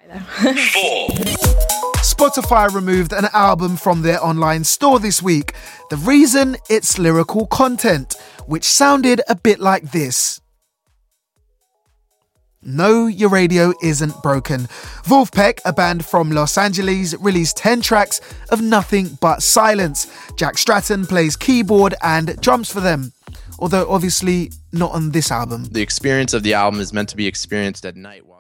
4. Spotify removed an album from their online store this week. The reason? It's lyrical content, which sounded a bit like this. No, your radio isn't broken. Wolfpack, a band from Los Angeles, released 10 tracks of nothing but silence. Jack Stratton plays keyboard and drums for them, although obviously not on this album. The experience of the album is meant to be experienced at night.